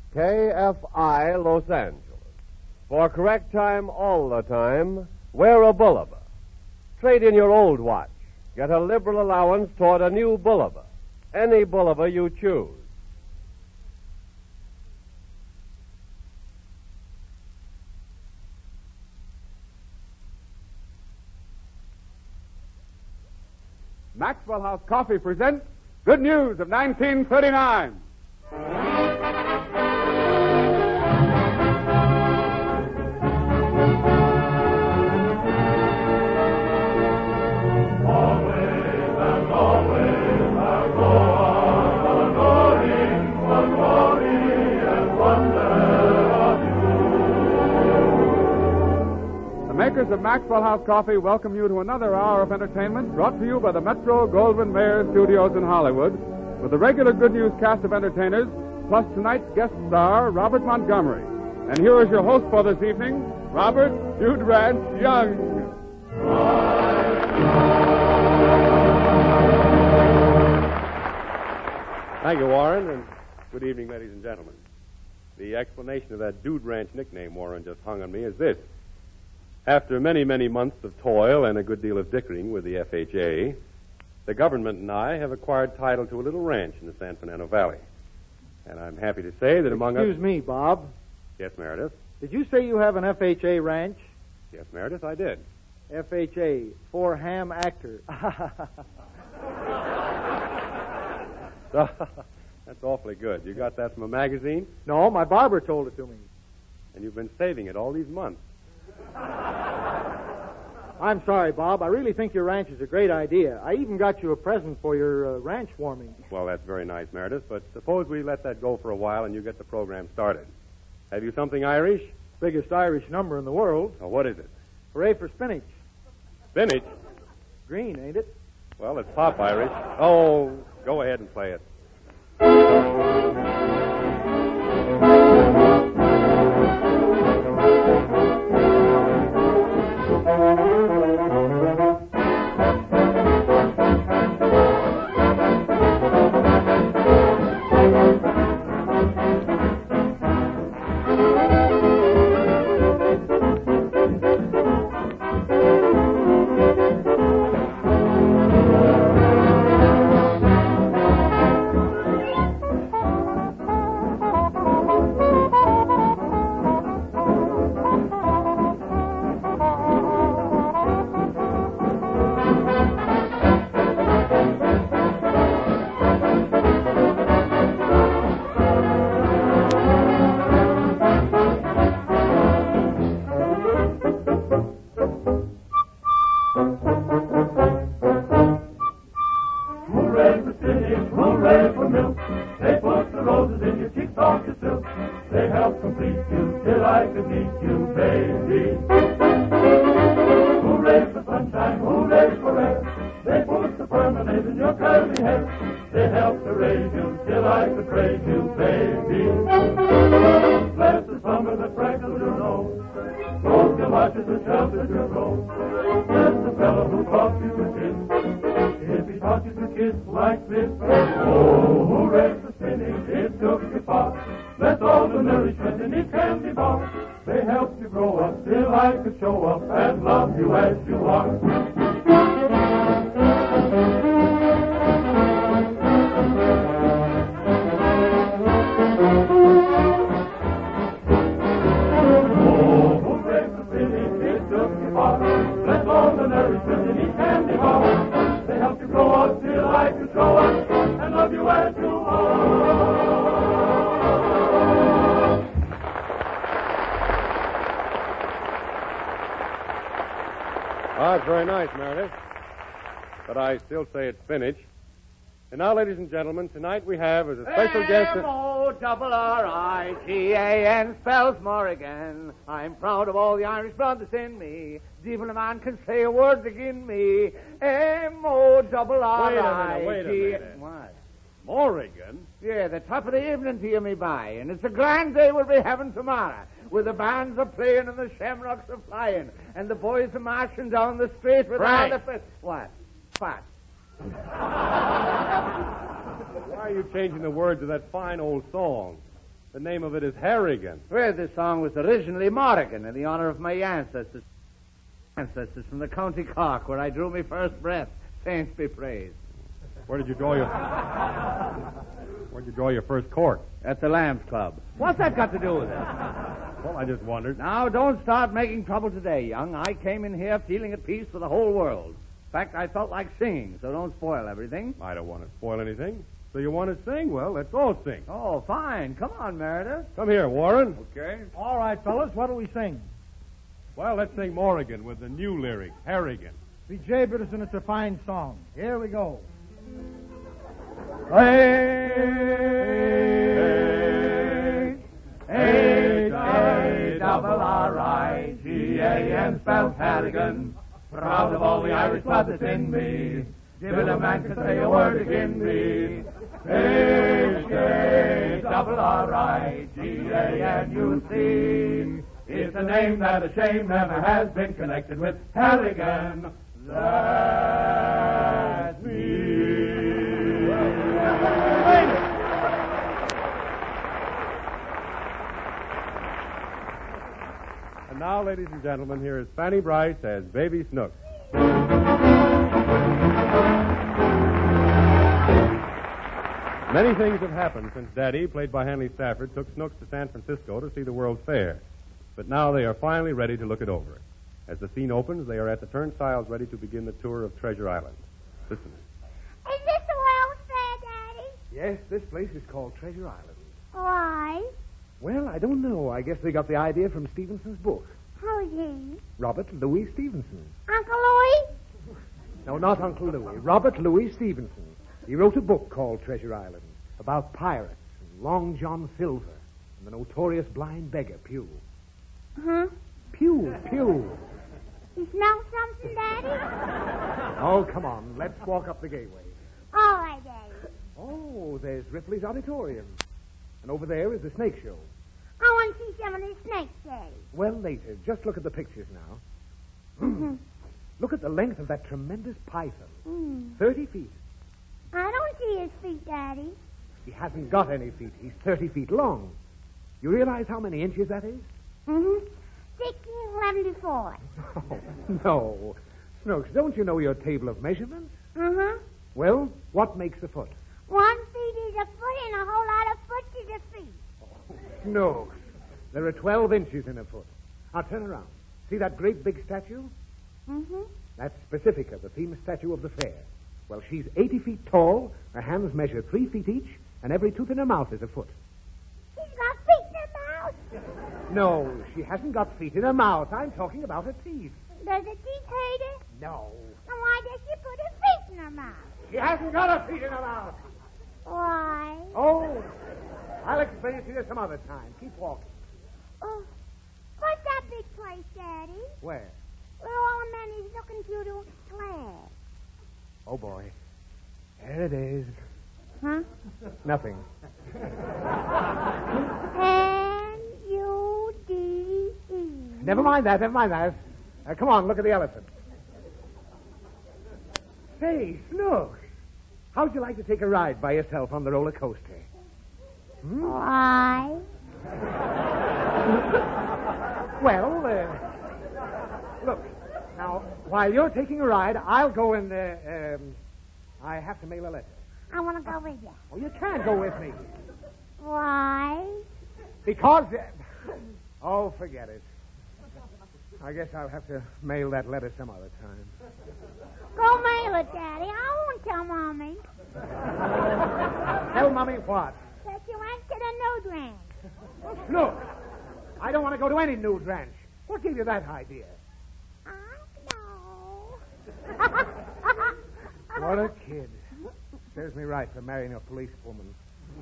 KFI Los Angeles. For correct time all the time, wear a Bulova. Trade in your old watch. Get a liberal allowance toward a new Bulova. Any Bulova you choose. Maxwell House Coffee presents Good News of 1939. The makers of Maxwell House Coffee welcome you to another hour of entertainment brought to you by the Metro Goldwyn Mayer Studios in Hollywood with the regular Good News cast of entertainers plus tonight's guest star, Robert Montgomery. And here is your host for this evening, Robert Dude Ranch Young. Thank you, Warren, and good evening, ladies and gentlemen. The explanation of that Dude Ranch nickname Warren just hung on me is this. After many, many months of toil and a good deal of dickering with the FHA, the government and I have acquired title to a little ranch in the San Fernando Valley. And I'm happy to say that among us... Excuse me, Bob. Yes, Meredith? Did you say you have an FHA ranch? Yes, Meredith, I did. FHA, for ham actor. That's awfully good. You got that from a magazine? No, my barber told it to me. And you've been saving it all these months. I'm sorry, Bob. I really think your ranch is a great idea. I even got you a present for your ranch warming. Well, that's very nice, Meredith, but suppose we let that go for a while and you get the program started. Have you something Irish? Biggest Irish number in the world. Oh, what is it? Hooray for spinach. Spinach? Green, ain't it? Well, it's pop Irish. Oh, go ahead and play it. Oh, it's very nice, Meredith. But I still say it's spinach. And now, ladies and gentlemen, tonight we have as a special guest... M-O-R-R-I-G-A-N spells Morrigan. I'm proud of all the Irish blood that's in me. Even a man can say a word agin me. M-O-R-R-I-G... Wait a minute. What? Morrigan? Yeah, the top of the evening to you, me by. And it's a grand day we'll be having tomorrow. With the bands are playing and the shamrocks are flying. And the boys are marching down the street with Frank. all the... What? What? Why are you changing the words of that fine old song? The name of it is Harrigan. Well, this song was originally Morrigan in the honor of my ancestors. Ancestors from the County Cork, where I drew my first breath. Saints be praised. Where'd you draw your first cork? At the Lambs Club. What's that got to do with it? Well, I just wondered. Now, don't start making trouble today, young. I came in here feeling at peace with the whole world. In fact, I felt like singing, so don't spoil everything. I don't want to spoil anything. So you want to sing? Well, let's all sing. Oh, fine. Come on, Meredith. Come here, Warren. Okay. All right, fellas, what do we sing? Well, let's sing Morrigan with the new lyric, Harrigan. Be jabbers, and it's a fine song. Here we go. H-A-R-R-I-G-A-N spells Harrigan. Proud of all the Irish blood that's in me. Divil a man can say a word agin me. H-A-R-R-I-G-A-N, you see. It's a name that a shame never has been connected with Harrigan. That's me. And now, ladies and gentlemen, here is Fanny Bryce as Baby Snooks. Many things have happened since Daddy, played by Hanley Stafford, took Snooks to San Francisco to see the World's Fair. But now they are finally ready to look it over. As the scene opens, they are at the turnstiles ready to begin the tour of Treasure Island. Listen. Is this the World's Fair, Daddy? Yes, this place is called Treasure Island. Why? Well, I don't know. I guess they got the idea from Stevenson's book. Who's he? Robert Louis Stevenson. Uncle Louis? No, not Uncle Louis. Robert Louis Stevenson. He wrote a book called Treasure Island about pirates and Long John Silver and the notorious blind beggar, Pew. Huh? Pew. You smell something, Daddy? Oh, come on. Let's walk up the gateway. All right, Daddy. Oh, there's Ripley's Auditorium. And over there is the snake show. I want to see some of the snakes, Daddy. Well, later. Just look at the pictures now. Look at the length of that tremendous python. 30 feet. I don't see his feet, Daddy. He hasn't got any feet. He's 30 feet long. You realize how many inches that is? 1674. Oh, no. Snooks, don't you know your table of measurements? Mm-hmm. Well, what makes a foot? 1 feet is a foot, and a whole lot of foot is a feet. Snooks. There are 12 inches in a foot. Now, turn around. See that great big statue? Mm-hmm. That's Pacifica, the famous statue of the fair. Well, she's 80 feet tall, her hands measure 3 feet each, and every tooth in her mouth is a foot. She's got feet in her mouth. No, she hasn't got feet in her mouth. I'm talking about her teeth. Does the teeth hurt her? No. Then why does she put her feet in her mouth? She hasn't got her feet in her mouth. Why? Oh, I'll explain it to you some other time. Keep walking. Oh, what's that big place, Daddy? Where? Where all the men is looking through the glass. Oh, boy. There it is. Huh? Nothing. N-U-D-E. Never mind that. Come on, look at the elephant. Say, Snooks, how'd you like to take a ride by yourself on the roller coaster? Why? Well, look, now, while you're taking a ride, I'll go and, I have to mail a letter. I want to go with you. Oh, you can't go with me. Why? Because, oh, forget it. I guess I'll have to mail that letter some other time. Go mail it, Daddy. I won't tell Mommy. Tell Mommy what? That you went to the nude ranch. Look, I don't want to go to any nude ranch. What gave you that idea? I know. What a kid. Serves me right for marrying a policewoman.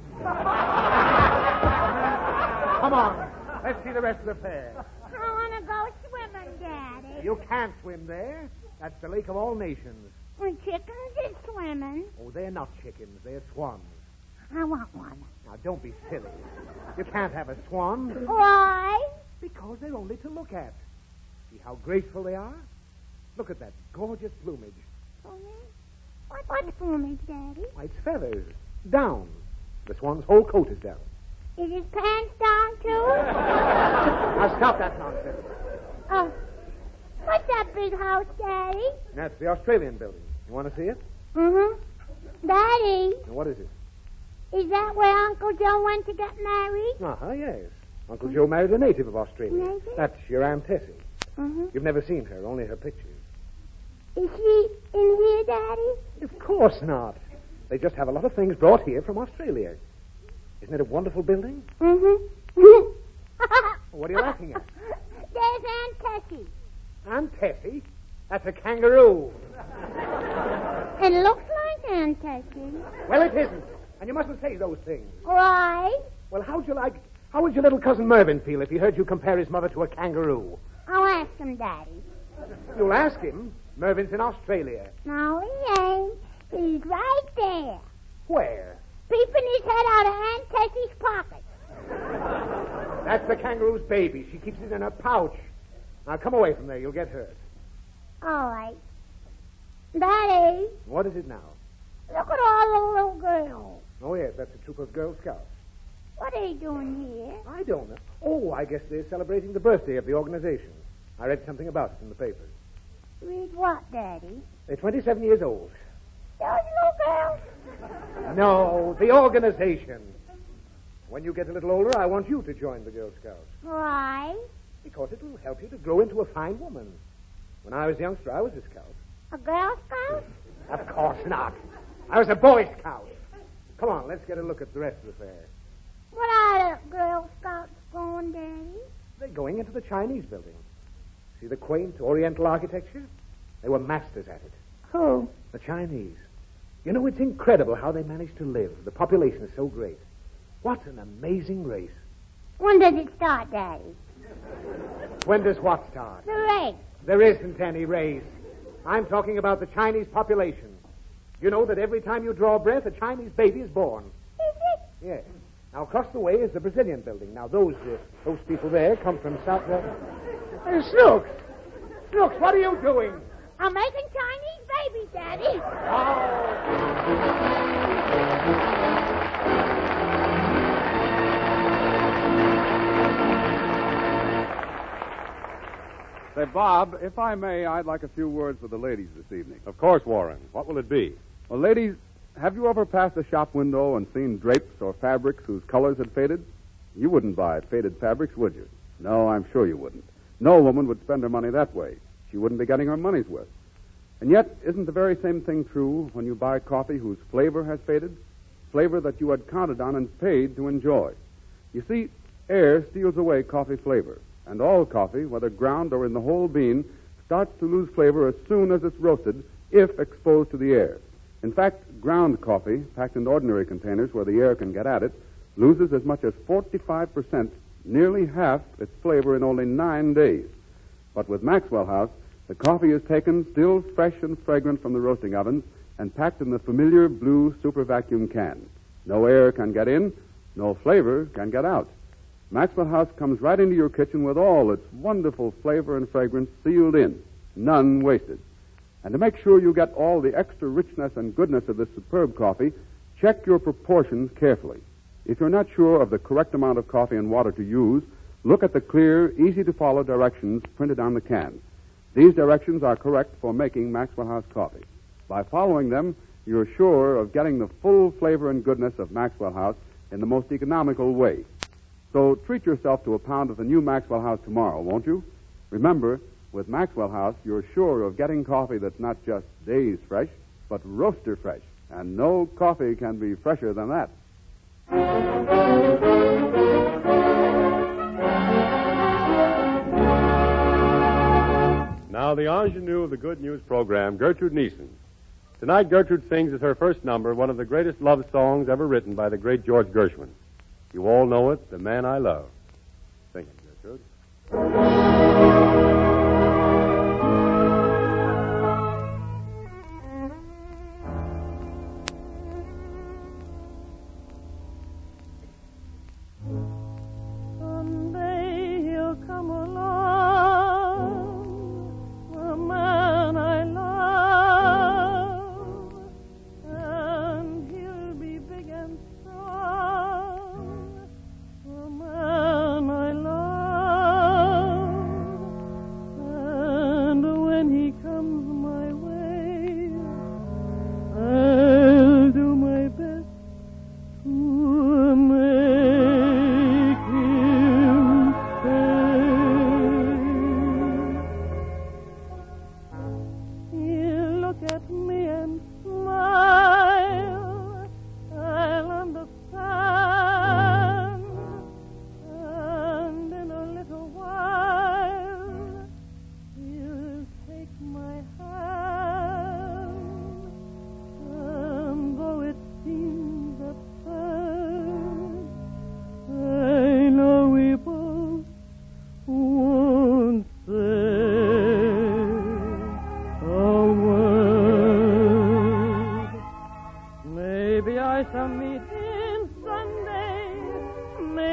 Come on. Let's see the rest of the fair. I want to go swimming, Daddy. You can't swim there. That's the Lake of All Nations. The chickens is swimming. Oh, they're not chickens. They're swans. I want one. Now, don't be silly. You can't have a swan. Why? Because they're only to look at. See how graceful they are? Look at that gorgeous plumage. What's plumage, Daddy? Why, it's feathers. Down. The swan's whole coat is down. Is his pants down, too? Now, stop that nonsense. Oh. What's that big house, Daddy? That's the Australian building. You want to see it? Mm-hmm. Daddy, Now, what is it? is that where Uncle Joe went to get married? Uh-huh, yes. Uncle Joe married a native of Australia. Native? That's your Aunt Tessie. Mm-hmm. You've never seen her, only her pictures. Is she in here, Daddy? Of course not. They just have a lot of things brought here from Australia. Isn't it a wonderful building? Mm-hmm. What are you laughing at? There's Aunt Tessie. Aunt Tessie? That's a kangaroo. It looks like Aunt Tessie. Well, it isn't. And you mustn't say those things. Why? Well, how would your little cousin Mervyn feel if he heard you compare his mother to a kangaroo? I'll ask him, Daddy. You'll ask him. Mervyn's in Australia. No, he ain't. He's right there, Where? peeping his head out of Aunt Tessie's pocket. That's the kangaroo's baby. She keeps it in her pouch. Now, come away from there. You'll get hurt. All right. Daddy, What is it now? look at all the little girls. Oh, yes, that's a troop of Girl Scouts. What are they doing here? I don't know. Oh, I guess they're celebrating the birthday of the organization. I read something about it in the papers. Read what, Daddy? They're 27 years old. Those little girls? No, the organization. When you get a little older, I want you to join the Girl Scouts. Why? Because it will help you to grow into a fine woman. When I was a youngster, I was a scout. A Girl Scout? Of course not. I was a Boy Scout. Come on, let's get a look at the rest of the fair. What are the Girl Scouts going, Daddy? They're going into the Chinese building. See the quaint Oriental architecture? They were masters at it. Who? The Chinese. You know, it's incredible how they manage to live. The population is so great. What an amazing race. When does it start, Daddy? When does what start? The race. There isn't any race. I'm talking about the Chinese population. You know that every time you draw a breath, a Chinese baby is born. Is it? Yes. Now, across the way is the Brazilian building. Now, those people there come from South... Hey, Snooks! Snooks, what are you doing? I'm making Chinese babies, Daddy. Say, Bob, if I may, I'd like a few words with the ladies this evening. Of course, Warren. What will it be? Well, ladies, have you ever passed a shop window and seen drapes or fabrics whose colors had faded? You wouldn't buy faded fabrics, would you? No, I'm sure you wouldn't. No woman would spend her money that way. She wouldn't be getting her money's worth. And yet, isn't the very same thing true when you buy coffee whose flavor has faded? Flavor that you had counted on and paid to enjoy. You see, air steals away coffee flavor. And all coffee, whether ground or in the whole bean, starts to lose flavor as soon as it's roasted, if exposed to the air. In fact, ground coffee, packed in ordinary containers where the air can get at it, loses as much as 45%, nearly half its flavor in only 9 days. But with Maxwell House, the coffee is taken still fresh and fragrant from the roasting ovens and packed in the familiar blue super vacuum can. No air can get in, no flavor can get out. Maxwell House comes right into your kitchen with all its wonderful flavor and fragrance sealed in, none wasted. And to make sure you get all the extra richness and goodness of this superb coffee, check your proportions carefully. If you're not sure of the correct amount of coffee and water to use, look at the clear, easy-to-follow directions printed on the can. These directions are correct for making Maxwell House coffee. By following them, you're sure of getting the full flavor and goodness of Maxwell House in the most economical way. So treat yourself to a pound of the new Maxwell House tomorrow, won't you? Remember, with Maxwell House, you're sure of getting coffee that's not just days fresh, but roaster fresh. And no coffee can be fresher than that. Now, the ingenue of the Good News program, Gertrude Neeson. Tonight, Gertrude sings as her first number one of the greatest love songs ever written by the great George Gershwin. You all know it, The Man I Love. Sing it, Gertrude. Someday he'll come along, the man I love, and he'll be big and strong,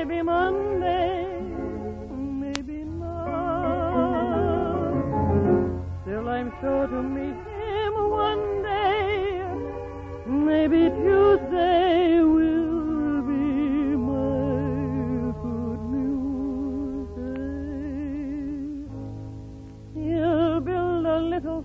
maybe Monday, maybe not. Still I'm sure to meet him one day. Maybe Tuesday will be my good news day. He'll build a little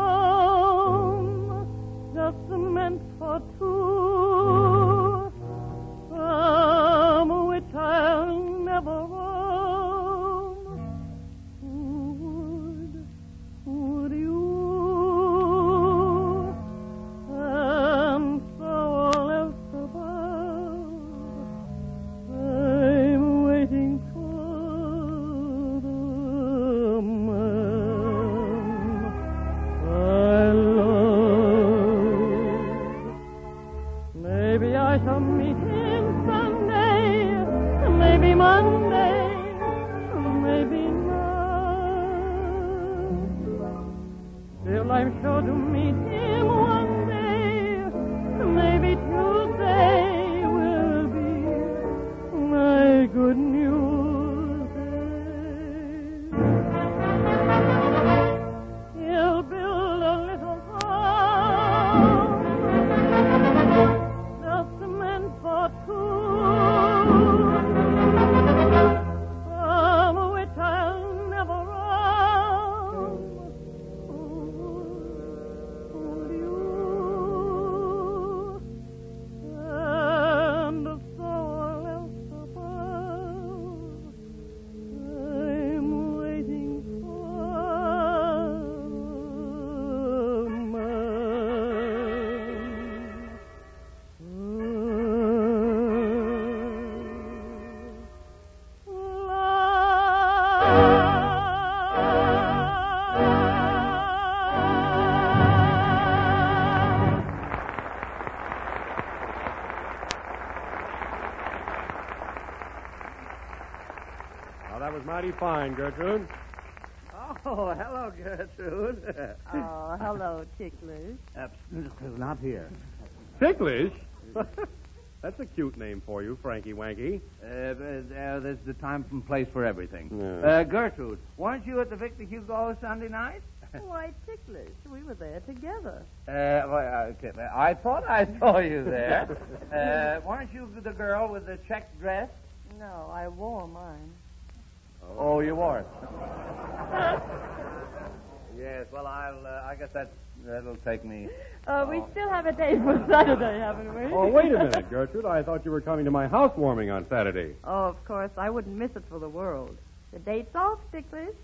home just meant for two, from which I'll never roam. Would you? And so all else above, I'm waiting for the man I love. Maybe I shall meet him Sunday, maybe Monday, maybe not. Still I'm sure to meet him one day, maybe Tuesday will be my good news day. He'll build a little house just meant for two, from which I'll never roam. Would you? And so all else above, I'm waiting for the Now, that was mighty fine, Gertrude. Oh, hello, Gertrude. Oh, hello, Ticklish. Not here. Ticklish? That's a cute name for you, Frankie Wanky. There's the time and place for everything. Yeah. Gertrude, weren't you at the Victor Hugo Sunday night? Why, Ticklish, we were there together. I thought I saw you there. Weren't you the girl with the checked dress? No, I wore mine. Oh, you wore it. Yes, well, I guess that'll take me. We still have a date for Saturday, haven't we? Oh, wait a minute, Gertrude. I thought you were coming to my housewarming on Saturday. Oh, of course. I wouldn't miss it for the world. The date's off, Ticklish.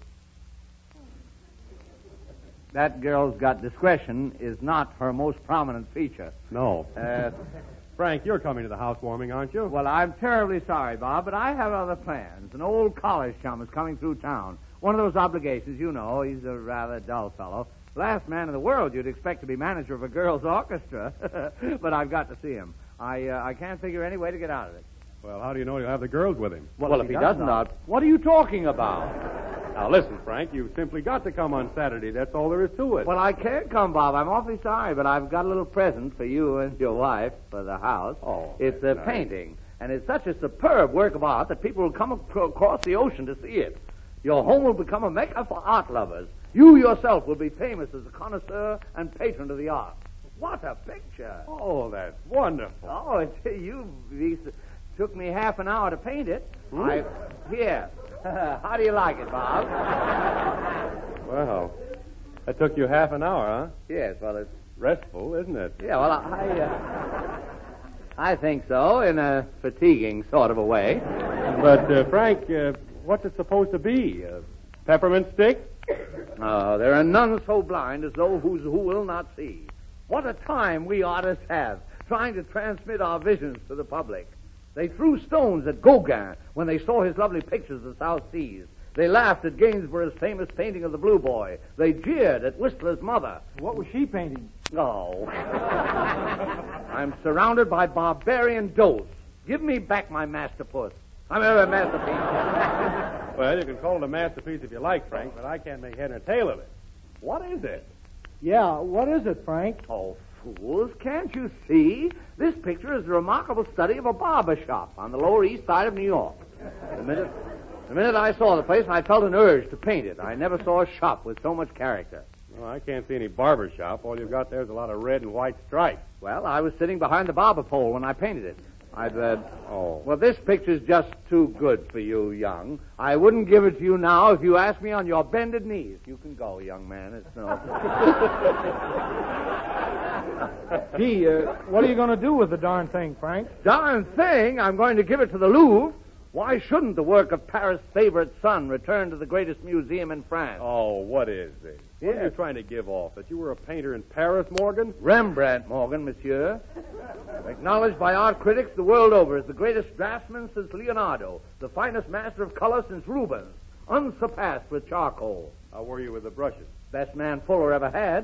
That girl's got discretion is not her most prominent feature. No. Frank, you're coming to the housewarming, aren't you? Well, I'm terribly sorry, Bob, but I have other plans. An old college chum is coming through town. One of those obligations, you know. He's a rather dull fellow. Last man in the world you'd expect to be manager of a girls' orchestra. But I've got to see him. I can't figure any way to get out of it. Well, how do you know he'll have the girls with him? Well, if he doesn't, what are you talking about? Now, listen, Frank, you've simply got to come on Saturday. That's all there is to it. Well, I can't come, Bob. I'm awfully sorry, but I've got a little present for you and your wife for the house. Oh, it's a nice. painting, and it's such a superb work of art that people will come across the ocean to see it. Your home will become a mecca for art lovers. You yourself will be famous as a connoisseur and patron of the art. What a picture! Oh, that's wonderful. Oh, took me half an hour to paint it. Here. How do you like it, Bob? Well, that took you half an hour, huh? Yes, well, it's... Restful, isn't it? Yeah, well, I think so, in a fatiguing sort of a way. But, Frank, what's it supposed to be? A peppermint stick? Oh, there are none so blind as those who will not see. What a time we artists have trying to transmit our visions to the public. They threw stones at Gauguin when they saw his lovely pictures of the South Seas. They laughed at Gainsborough's famous painting of the Blue Boy. They jeered at Whistler's mother. What was she painting? Oh. I'm surrounded by barbarian dotes. Give me back my masterpiece. Masterpiece. Well, you can call it a masterpiece if you like, Frank, but I can't make head or tail of it. What is it? Yeah, what is it, Frank? Oh, fools, can't you see? This picture is a remarkable study of a barber shop on the Lower East Side of New York. The minute I saw the place, I felt an urge to paint it. I never saw a shop with so much character. Well, I can't see any barber shop. All you've got there is a lot of red and white stripes. Well, I was sitting behind the barber pole when I painted it. Well, this picture's just too good for you, young. I wouldn't give it to you now if you asked me on your bended knees. You can go, young man. It's no. Gee, what are you going to do with the darn thing, Frank? Darn thing! I'm going to give it to the Louvre. Why shouldn't the work of Paris' favorite son return to the greatest museum in France? Oh, what is this? What are you trying to give off? That you were a painter in Paris, Morgan? Rembrandt, Morgan, monsieur. Acknowledged by art critics the world over as the greatest draftsman since Leonardo, the finest master of color since Rubens, unsurpassed with charcoal. How were you with the brushes? Best man Fuller ever had.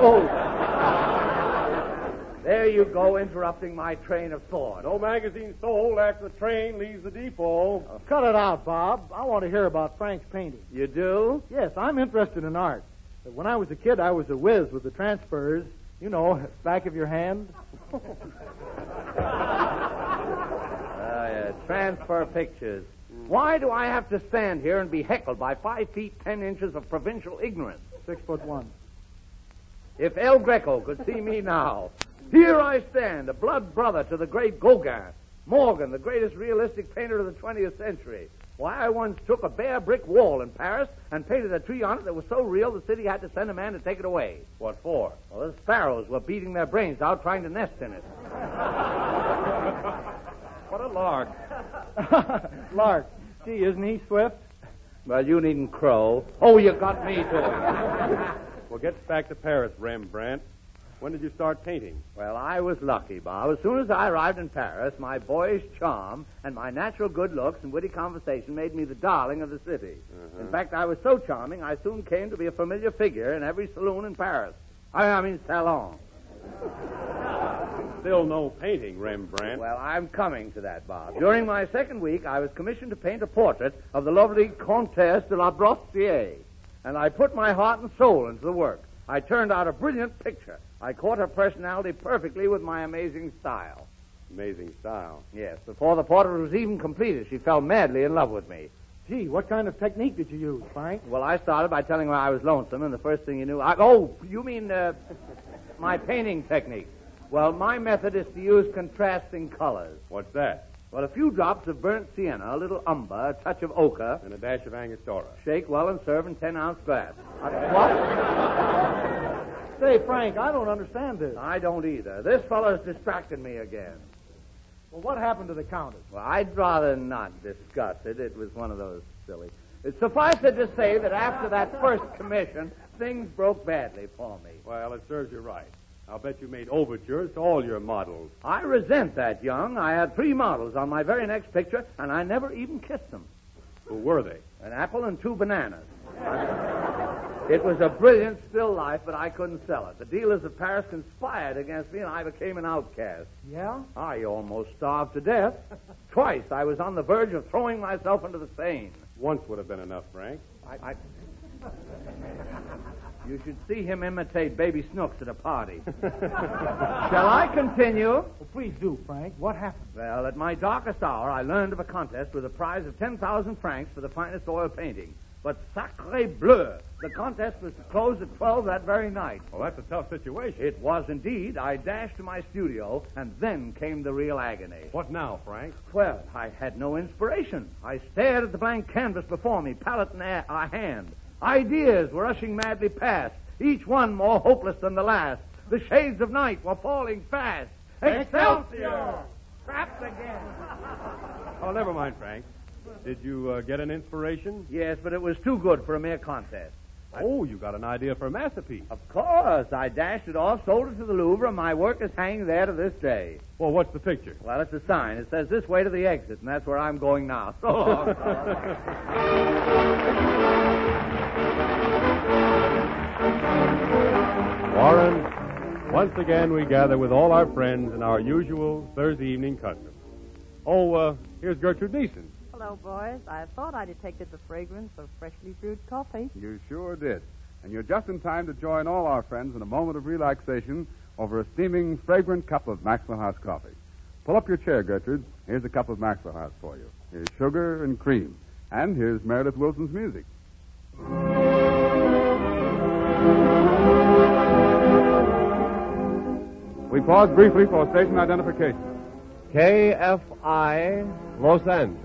There you go, interrupting my train of thought. No magazine sold after the train leaves the depot. Cut it out, Bob. I want to hear about Frank's painting. You do? Yes, I'm interested in art. When I was a kid, I was a whiz with the transfers. You know, back of your hand. Transfer pictures. Why do I have to stand here and be heckled by 5 feet 10 inches of provincial ignorance? 6'1". If El Greco could see me now, here I stand, a blood brother to the great Gauguin, Morgan, the greatest realistic painter of the 20th century. Why, I once took a bare brick wall in Paris and painted a tree on it that was so real the city had to send a man to take it away. What for? Well, the sparrows were beating their brains out trying to nest in it. What a lark. Lark. Gee, isn't he swift? Well, you needn't crow. Oh, you got me to it. Well, get back to Paris, Rembrandt. When did you start painting? Well, I was lucky, Bob. As soon as I arrived in Paris, my boyish charm and my natural good looks and witty conversation made me the darling of the city. In fact, I was so charming, I soon came to be a familiar figure in every saloon in Paris. I mean, salon. Still no painting, Rembrandt. Well, I'm coming to that, Bob. During my second week, I was commissioned to paint a portrait of the lovely Comtesse de la Brossière, and I put my heart and soul into the work. I turned out a brilliant picture. I caught her personality perfectly with my amazing style. Amazing style. Yes, before the portrait was even completed, she fell madly in love with me. Gee, what kind of technique did you use, Frank? Well, I started by telling her I was lonesome, and the first thing you knew... you mean my painting technique. Well, my method is to use contrasting colors. What's that? Well, a few drops of burnt sienna, a little umber, a touch of ochre. And a dash of angostura. Shake well and serve in 10-ounce glass. What? Say, Frank, I don't understand this. I don't either. This fellow's distracted me again. Well, what happened to the Countess? Well, I'd rather not discuss it. It was one of those silly... Suffice it to say that after that first commission, things broke badly for me. Well, it serves you right. I'll bet you made overtures to all your models. I resent that, Young. I had 3 models on my very next picture, and I never even kissed them. Who were they? An apple and 2 bananas. It was a brilliant still life, but I couldn't sell it. The dealers of Paris conspired against me, and I became an outcast. Yeah? I almost starved to death. Twice I was on the verge of throwing myself into the Seine. Once would have been enough, Frank. You should see him imitate Baby Snooks at a party. Shall I continue? Well, please do, Frank. What happened? Well, at my darkest hour, I learned of a contest with a prize of 10,000 francs for the finest oil painting. But sacre bleu, the contest was to close at 12 that very night. Well, that's a tough situation. It was indeed. I dashed to my studio, and then came the real agony. What now, Frank? Well, I had no inspiration. I stared at the blank canvas before me, palette in hand. Ideas were rushing madly past, each one more hopeless than the last. The shades of night were falling fast. Excelsior! Trapped again. Oh, never mind, Frank. Did you get an inspiration? Yes, but it was too good for a mere contest. Oh, you got an idea for a masterpiece. Of course. I dashed it off, sold it to the Louvre, and my work is hanging there to this day. Well, what's the picture? Well, it's a sign. It says this way to the exit, and that's where I'm going now. So long. Warren, once again we gather with all our friends in our usual Thursday evening custom. Oh, here's Gertrude Neeson. Hello, boys. I thought I detected the fragrance of freshly brewed coffee. You sure did. And you're just in time to join all our friends in a moment of relaxation over a steaming, fragrant cup of Maxwell House coffee. Pull up your chair, Gertrude. Here's a cup of Maxwell House for you. Here's Sugar and Cream. And here's Meredith Wilson's music. We pause briefly for station identification. KFI, Los Angeles.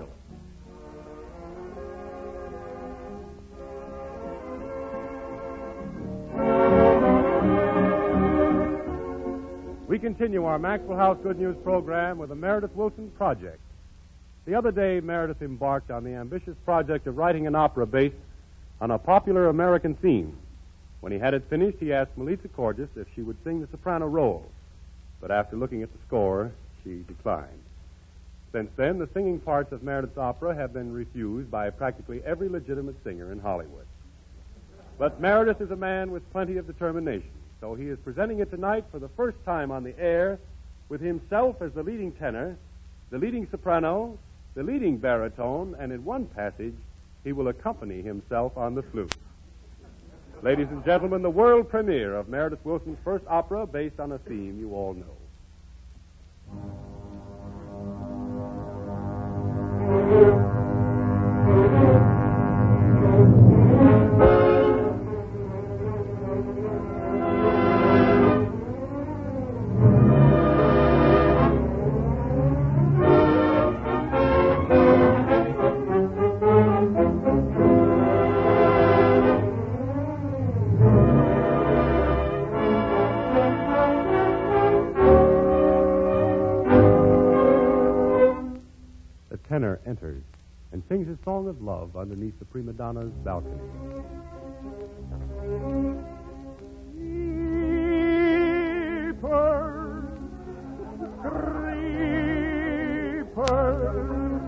We continue our Maxwell House Good News program with the Meredith Wilson Project. The other day, Meredith embarked on the ambitious project of writing an opera based on a popular American theme. When he had it finished, he asked Melissa Cordes if she would sing the soprano role. But after looking at the score, she declined. Since then, the singing parts of Meredith's opera have been refused by practically every legitimate singer in Hollywood. But Meredith is a man with plenty of determination, so he is presenting it tonight for the first time on the air with himself as the leading tenor, the leading soprano, the leading baritone, and in one passage, he will accompany himself on the flute. Ladies and gentlemen, the world premiere of Meredith Wilson's first opera based on a theme you all know. Tenor enters and sings his song of love underneath the prima donna's balcony. Creepers,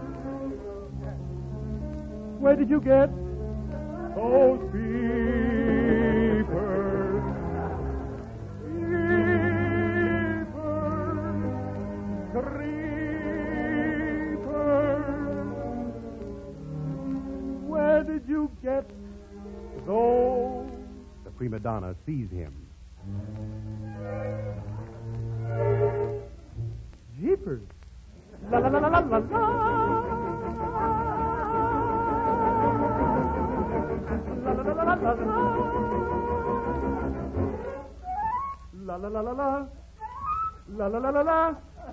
where did you get those peepers? Creepers, where did you get those? The prima donna sees him. Jeepers. La la la la la la la. La la la la la la. La la la la la. La la la la la.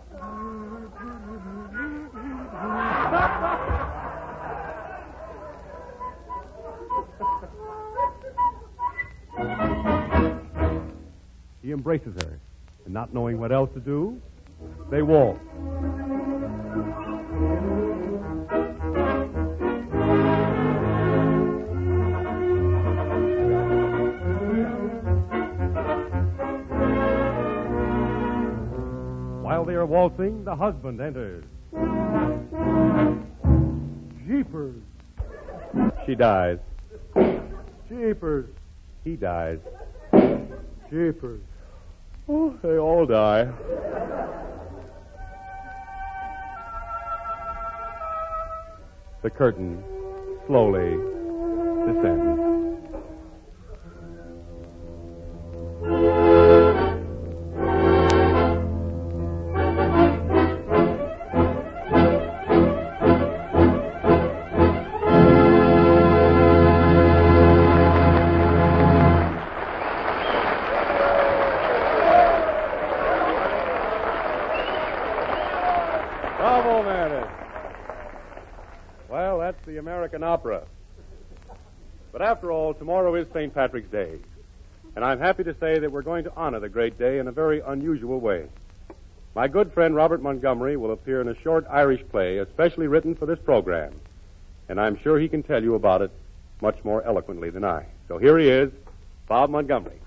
He embraces her, and not knowing what else to do, they waltz. While they are waltzing, the husband enters. Jeepers. She dies. Jeepers. He dies. Jeepers. Oh, they all die. The curtain slowly descends. Bravo, Meredith. Well, that's the American opera. But after all, tomorrow is St. Patrick's Day. And I'm happy to say that we're going to honor the great day in a very unusual way. My good friend Robert Montgomery will appear in a short Irish play especially written for this program. And I'm sure he can tell you about it much more eloquently than I. So here he is, Bob Montgomery.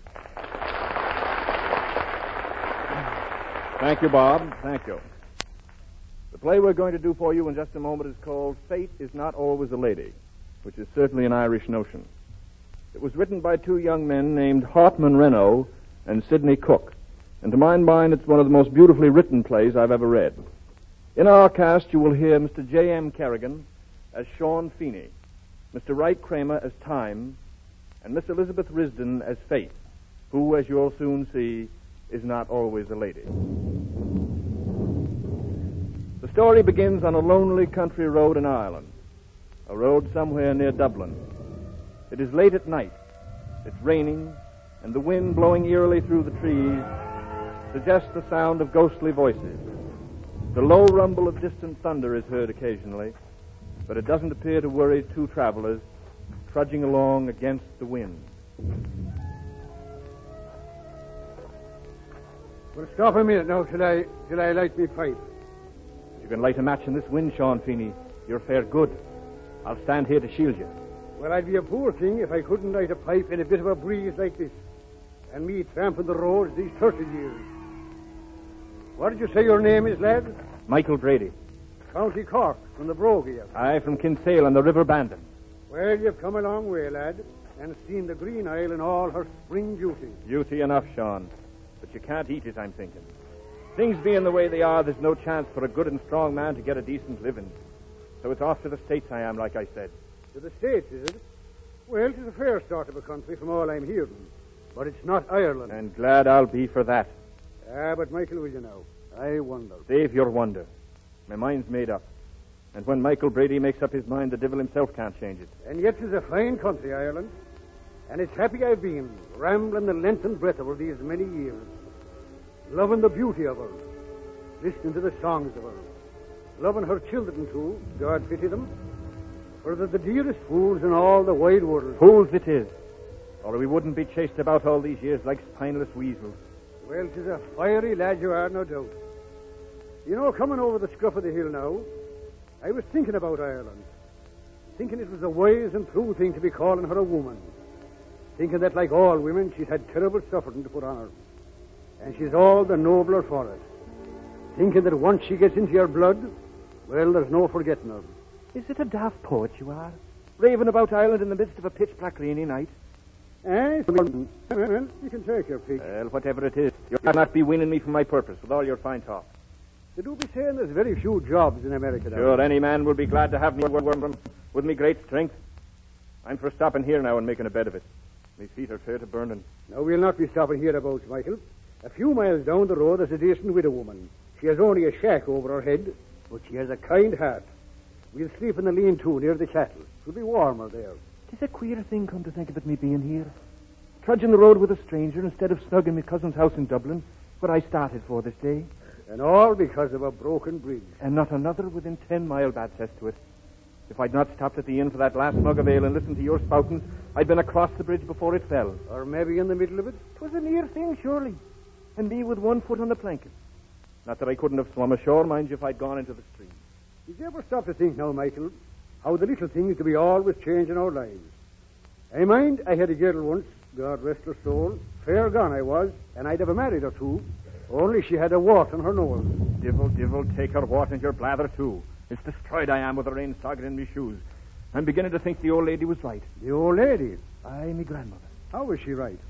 Thank you, Bob. Thank you. The play we're going to do for you in just a moment is called Fate is Not Always a Lady, which is certainly an Irish notion. It was written by two young men named Hartman Reno and Sidney Cook, and to my mind, it's one of the most beautifully written plays I've ever read. In our cast, you will hear Mr. J.M. Kerrigan as Sean Feeney, Mr. Wright Kramer as Time, and Miss Elizabeth Risden as Fate, who, as you'll soon see, is not always a lady. The The story begins on a lonely country road in Ireland, a road somewhere near Dublin. It is late at night. It's raining, and the wind blowing eerily through the trees suggests the sound of ghostly voices. The low rumble of distant thunder is heard occasionally, but it doesn't appear to worry two travelers trudging along against the wind. Well, stop a minute now till I light me pipe. You can light a match in this wind, Sean Feeney. You're fair good. I'll stand here to shield you. Well, I'd be a poor thing if I couldn't light a pipe in a bit of a breeze like this. And me tramping the roads these 30 years. What did you say your name is, lad? Michael Brady. County Cork, from the Brogue here. Aye, from Kinsale on the River Bandon. Well, you've come a long way, lad, and seen the Green Isle in all her spring beauty. Beauty enough, Sean. But you can't eat it, I'm thinking. Things being the way they are, there's no chance for a good and strong man to get a decent living. So it's off to the States I am, like I said. To the States, is it? Well, it's a fair sort of a country from all I'm hearing. But it's not Ireland. And glad I'll be for that. But Michael, will you know? I wonder. Save your wonder. My mind's made up. And when Michael Brady makes up his mind, the devil himself can't change it. And yet it's a fine country, Ireland. And it's happy I've been, rambling the length and breadth of her these many years. Loving the beauty of her. Listening to the songs of her. Loving her children, too. God pity them. For they're the dearest fools in all the wide world. Fools it is. Or we wouldn't be chased about all these years like spineless weasels. Well, 'tis a fiery lad you are, no doubt. You know, coming over the scruff of the hill now, I was thinking about Ireland. Thinking it was a wise and true thing to be calling her a woman. Thinking that, like all women, she's had terrible suffering to put on her. And she's all the nobler for it. Thinking that once she gets into your blood, well, there's no forgetting her. Is it a daft poet you are? Raving about Ireland in the midst of a pitch-black rainy night? Well, you can take your pick. Well, whatever it is, you'll not be winning me from my purpose with all your fine talk. They do be saying there's very few jobs in America now. Sure, any man will be glad to have me with me great strength. I'm for stopping here now and making a bed of it. My feet are fair to burning. No, we'll not be stopping hereabouts, Michael. A few miles down the road there's a decent widow woman. She has only a shack over her head, but she has a kind heart. We'll sleep in the lean-to near the cattle. It'll be warmer there. It's a queer thing, come to think of it, me being here. Trudging the road with a stranger instead of snug in my cousin's house in Dublin, where I started for this day. And all because of a broken bridge. And not another within 10 mile bad cess to it. If I'd not stopped at the inn for that last mug of ale and listened to your spoutings, I'd been across the bridge before it fell. Or maybe in the middle of it. 'Twas a near thing, surely. And me with 1 foot on the planking. Not that I couldn't have swum ashore, mind you, if I'd gone into the stream. Did you ever stop to think now, Michael, how the little things to be always changing our lives? I mind I had a girl once, God rest her soul, fair gone I was, and I'd have married her too, only she had a wart on her nose. Divil, take her wart in your blather too. It's destroyed I am with the rain sogging in me shoes. I'm beginning to think the old lady was right. The old lady? Aye, me grandmother. How was she right?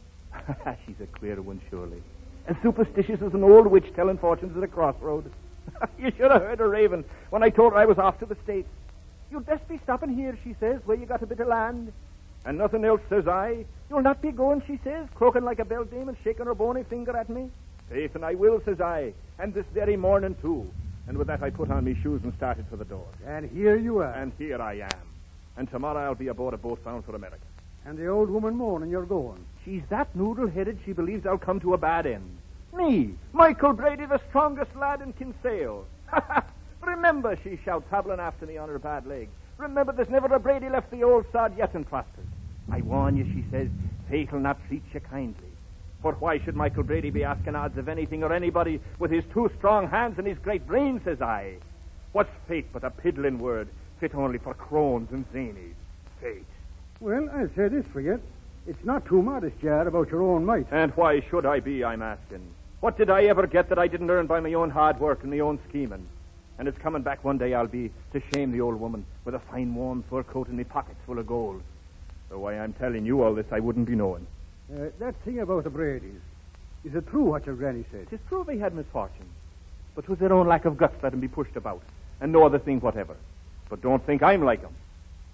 She's a queer one, surely. As superstitious as an old witch telling fortunes at a crossroad. You should have heard her raving when I told her I was off to the States. You'd best be stopping here, she says, where you got a bit of land. And nothing else, says I. You'll not be going, she says, croaking like a beldame and shaking her bony finger at me. Faith, and I will, says I, and this very morning, too. And with that, I put on me shoes and started for the door. And here you are. And here I am. And tomorrow I'll be aboard a boat bound for America. And the old woman moaning you're going. She's that noodle-headed she believes I'll come to a bad end. Me, Michael Brady, the strongest lad in Kinsale. Remember, she shouts, hobbling after me on her bad leg. Remember, there's never a Brady left the old sod yet and prospered. I warn you, she says, fate'll not treat you kindly. For why should Michael Brady be asking odds of anything or anybody with his 2 strong hands and his great brain, says I. What's fate but a piddling word, fit only for crones and zanies? Fate. Well, I'll say this for you. It's not too modest, Jar, about your own might. And why should I be, I'm asking? What did I ever get that I didn't earn by my own hard work and my own scheming? And it's coming back one day I'll be to shame the old woman with a fine warm fur coat in me pockets full of gold. So why I'm telling you all this I wouldn't be knowing. That thing about the Bradys, is it true what your granny said? 'Tis true they had misfortunes, but 'twas their own lack of guts let 'em be pushed about, and no other thing whatever. But don't think I'm like 'em.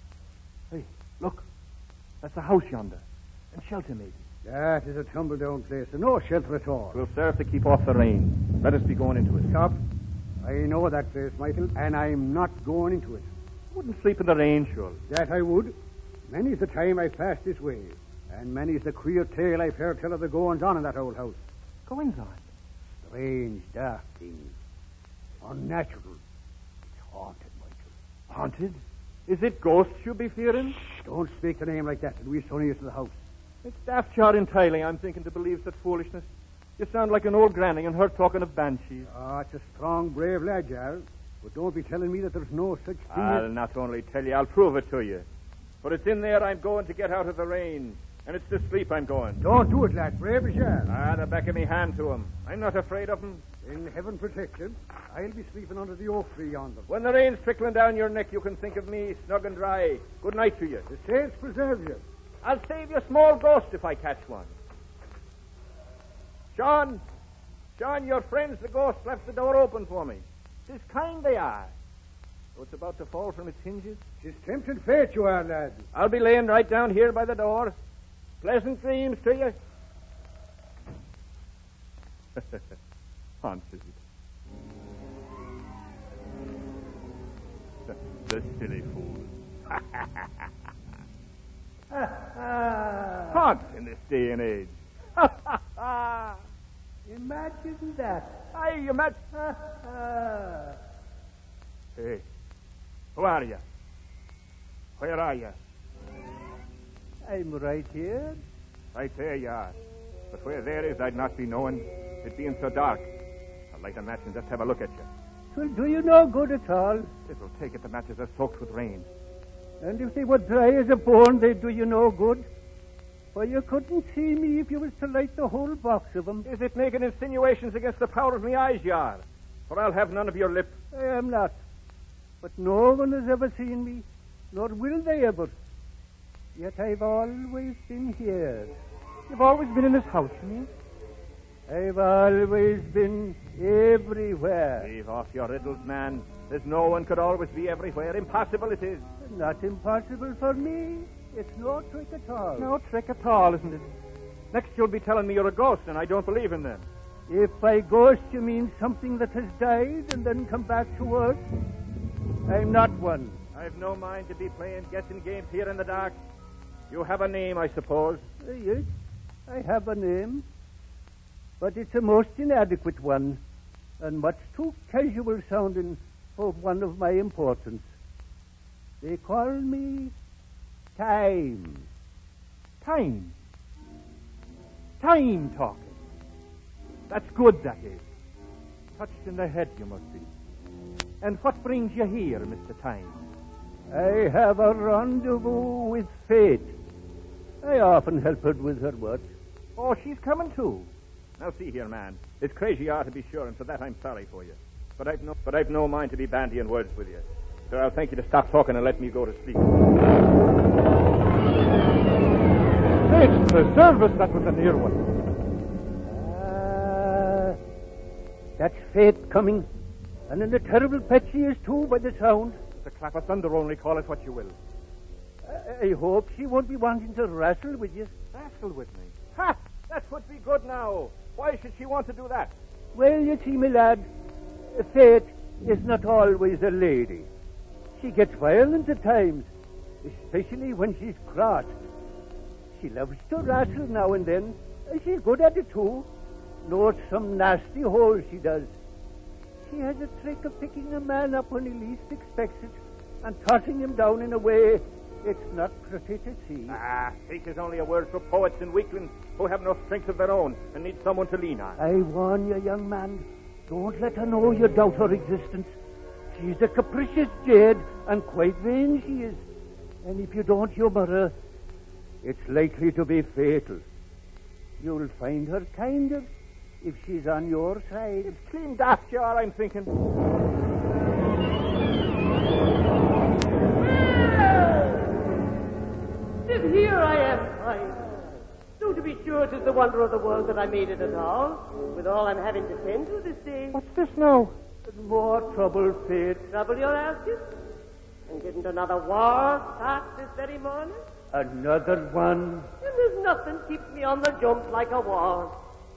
Hey, look, that's a house yonder, and shelter maybe. That is a tumble-down place, and no shelter at all. Will serve to keep off the rain. Let us be going into it. Stop. I know that place, Michael, and I'm not going into it. Wouldn't sleep in the rain, sure. That I would. Many's the time I've passed this way, and many's the queer tale I've heard tell of the goings-on in that old house. Goings-on? Strange, dark things. Unnatural. It's haunted, Michael. Haunted? Is it ghosts you be fearing? Shh, don't speak the name like that, and we're so near to the house. It's daft shot entirely, I'm thinking, to believe such foolishness. You sound like an old granny and her talking of banshees. Ah, it's a strong, brave lad, Giles. But don't be telling me that there's no such thing I'll not only tell you, I'll prove it to you. For it's in there I'm going to get out of the rain. And it's to sleep I'm going. Don't do it, lad. Brave as you are. The back of me hand to him. I'm not afraid of him. In heaven protect him. I'll be sleeping under the oak tree yonder. When the rain's trickling down your neck, you can think of me snug and dry. Good night to you. The saints preserve you. I'll save you a small ghost if I catch one. John, your friends, the ghosts, left the door open for me. 'Tis kind they are. So it's about to fall from its hinges. 'Tis tempting fate you are, lad. I'll be laying right down here by the door. Pleasant dreams to you. Haunted. The silly fool. Haunts in this day and age. Imagine that. Aye, imagine. Hey, who are you? Where are you? I'm right here. Right there you are. But where there is, I'd not be knowing. It being so dark. I'll light a match and just have a look at you. Well, do you no good at all? It will take it the matches are soaked with rain. And if they were dry as a bone, they'd do you no good. For you couldn't see me if you was to light the whole box of them. Is it making insinuations against the power of me eyes, you are? For I'll have none of your lip. I am not. But no one has ever seen me, nor will they ever. Yet I've always been here. You've always been in this house, you mean? I've always been everywhere. Leave off your riddles, man. There's no one could always be everywhere. Impossible it is. Not impossible for me. It's no trick at all. No trick at all, isn't it? Next you'll be telling me you're a ghost, and I don't believe in them. If by ghost you mean something that has died and then come back to earth, I'm not one. I've no mind to be playing guessing games here in the dark. You have a name, I suppose. Yes, I have a name. But it's a most inadequate one, and much too casual sounding for one of my importance. They call me Time. Time? Time talking. That's good, that is. Touched in the head, you must be. And what brings you here, Mr. Time? I have a rendezvous with Fate. I often help her with her work. Oh, she's coming too. Now see here, man. It's crazy you are, to be sure, and for that I'm sorry for you. But I've no mind to be bandying words with you. So I'll thank you to stop talking and let me go to sleep. It's preserve us, that was a near one. That's Fate coming. And in a terrible pet she is, too, by the sound. It's a clap of thunder only, call it what you will. I hope she won't be wanting to wrestle with you. Wrestle with me? Ha! That would be good now. Why should she want to do that? Well, you see, my lad, Fate is not always a lady. She gets violent at times, especially when she's crossed. She loves to wrestle now and then. She's good at it, too. Knows some nasty hole, she does. She has a trick of picking a man up when he least expects it and tossing him down in a way it's not pretty to see. Fate is only a word for poets and weaklings who have no strength of their own and need someone to lean on. I warn you, young man, don't let her know you doubt her existence. She's a capricious jade, and quite vain she is. And if you don't humor her, it's likely to be fatal. You'll find her kinder if she's on your side. It's clean daft you are, I'm thinking. And here I am, Time. So to be sure, 'tis the wonder of the world that I made it at all, with all I'm having to tend to this day. What's this now? More trouble, Fate. Trouble, you're asking? And didn't another war start this very morning? Another one. And there's nothing keeps me on the jump like a war.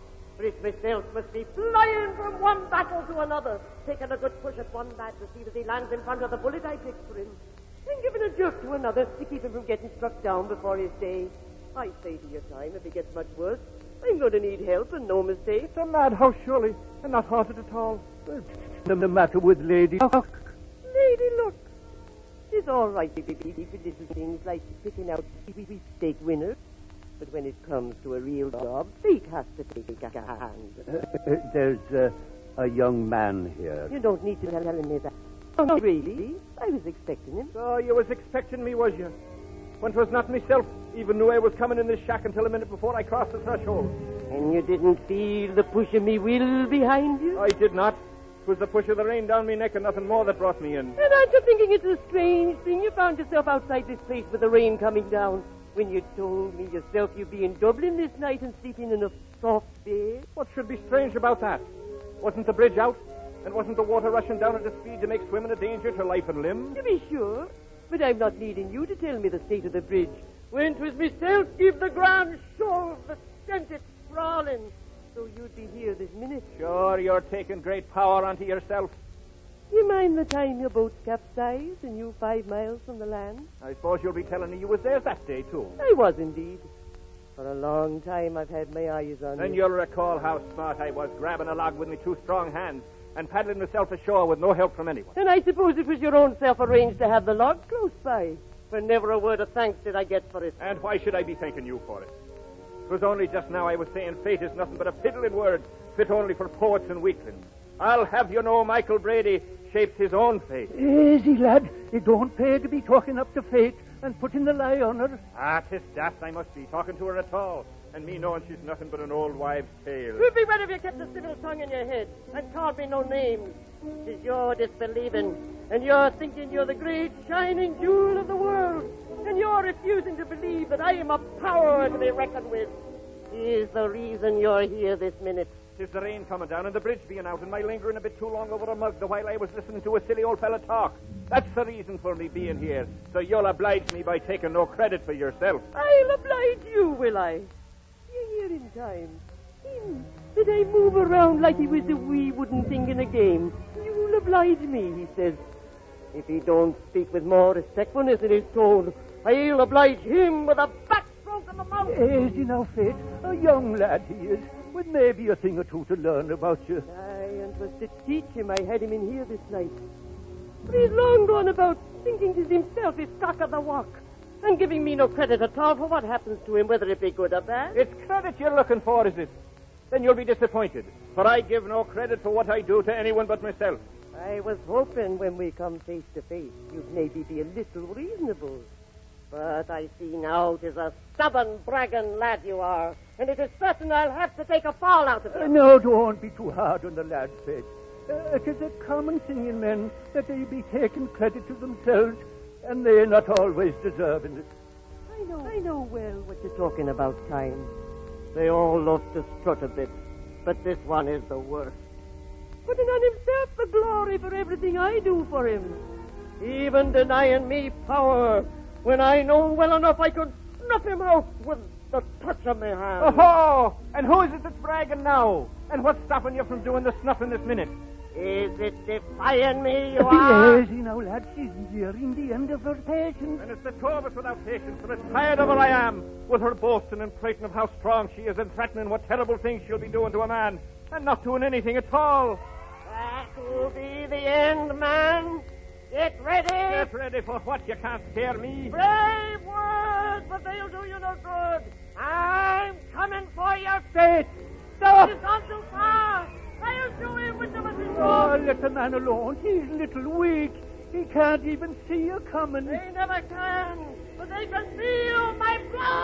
Bridge myself must be flying from one battle to another, taking a good push at one lad to see that he lands in front of the bullet I picked for him, then giving a jerk to another to keep him from getting struck down before his day. I say to your time, if he gets much worse, I'm going to need help and no mistake. It's a madhouse, surely, and not haunted at all. What's the matter with Lady Luck? Lady Luck. It's all right for little things like picking out stake winners. But when it comes to a real job, fate has to take a hand. There's a young man here. You don't need to tell me that. Oh, no, really? I was expecting him. So you was expecting me, was you? When 'twas not myself even knew I was coming in this shack until a minute before I crossed the threshold. And you didn't feel the push of me will behind you? I did not. 'Twas the push of the rain down me neck and nothing more that brought me in. And aren't you thinking it's a strange thing you found yourself outside this place with the rain coming down when you told me yourself you'd be in Dublin this night and sleeping in a soft bed? What should be strange about that? Wasn't the bridge out? And wasn't the water rushing down at a speed to make swimming a danger to life and limb? To be sure. But I'm not needing you to tell me the state of the bridge. When 'twas myself give the grand shove that sent it sprawling. So you'd be here this minute. Sure, you're taking great power onto yourself. You mind the time your boat capsized and you 5 miles from the land? I suppose you'll be telling me you was there that day, too. I was indeed. For a long time I've had my eyes on you. And you'll recall how smart I was, grabbing a log with me 2 strong hands and paddling myself ashore with no help from anyone. And I suppose it was your own self arranged to have the log close by. For never a word of thanks did I get for it. And why should I be thanking you for it? It was only just now I was saying fate is nothing but a piddling word, fit only for poets and weaklings. I'll have you know Michael Brady shaped his own fate. Easy, lad. It don't pay to be talking up to fate and putting the lie on her. Ah, 'tis daft I must be talking to her at all, and me knowing she's nothing but an old wives' tale. You'd be better if you kept a civil tongue in your head and called me no names. 'Tis your disbelieving, and you're thinking you're the great shining jewel of the world, and you're refusing to believe that I am a power to be reckoned with. Is the reason you're here this minute. 'Tis the rain coming down and the bridge being out and my lingering a bit too long over a mug the while I was listening to a silly old fella talk. That's the reason for me being here, so you'll oblige me by taking no credit for yourself. I'll oblige you, will I? You hear in time. Him that I move around like he was a wee wooden thing in a game. You'll oblige me, he says. If he don't speak with more respectfulness in his tone, I'll oblige him with a backstroke of the mouth. Easy now, Fate. A young lad he is, with maybe a thing or two to learn about you. Aye, and 'twas to teach him I had him in here this night. But he's long gone about thinking 'tis himself his cock of the walk, and giving me no credit at all for what happens to him, whether it be good or bad. It's credit you're looking for, is it? Then you'll be disappointed, for I give no credit for what I do to anyone but myself. I was hoping when we come face to face, you'd maybe be a little reasonable. But I see now 'tis a stubborn, bragging lad you are, and it is certain I'll have to take a fall out of you. No, don't be too hard on the lad, Fate. It is a common thing in men that they be taking credit to themselves, and they're not always deserving it. I know well what you're talking about, Time. They all love to strut a bit, but this one is the worst. Putting on himself the glory for everything I do for him. Even denying me power when I know well enough I could snuff him out with the touch of my hand. Oh, and who is it that's bragging now? And what's stopping you from doing the snuffing this minute? Is it defying me, you are? Easy now, lad. She's nearing the end of her patience. And it's the 2 of us without patience, and it's tired of her I am, with her boasting and prating of how strong she is and threatening what terrible things she'll be doing to a man, and not doing anything at all. That will be the end, man. Get ready. Get ready for what? You can't scare me. Brave words, but they'll do you no good. I'm coming for your Fate. Stop. He's gone too far. I'll show him which of us is Oh, wrong. let the man alone. He's a little weak. He can't even see you coming. They never can, but they can feel my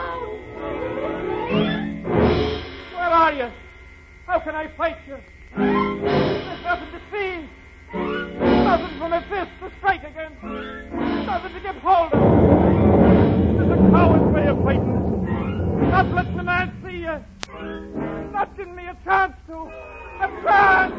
blows. Where are you? How can I fight you? There's nothing to see. Nothing from a fist to strike against. Nothing to get hold of. There's a coward's way of fighting. Not letting the man see you. Not giving me a chance to. A chance!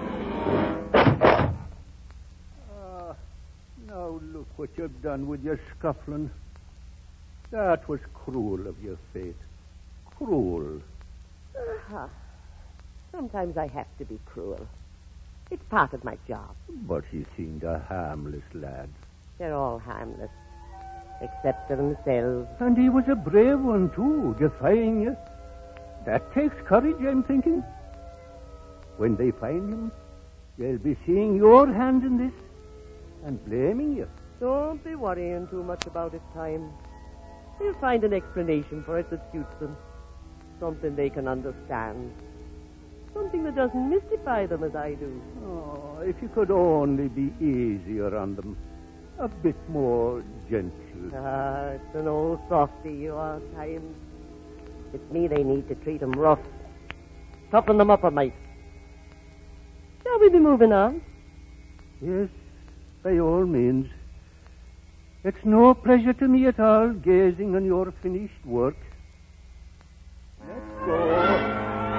Now look what you've done with your scuffling. That was cruel of your Fate. Cruel. Sometimes I have to be cruel. It's part of my job. But he seemed a harmless lad. They're all harmless, except for themselves. And he was a brave one, too, defying you. That takes courage, I'm thinking. When they find him, they'll be seeing your hand in this and blaming you. Don't be worrying too much about it, Time. They'll find an explanation for it that suits them. Something they can understand. Something that doesn't mystify them as I do. Oh, if you could only be easier on them. A bit more gentle. Ah, it's an old softy you are, Time. It's me they need to treat 'em rough. Toughen them up a mite. Shall we be moving on? Yes, by all means. It's no pleasure to me at all gazing on your finished work. Let's go.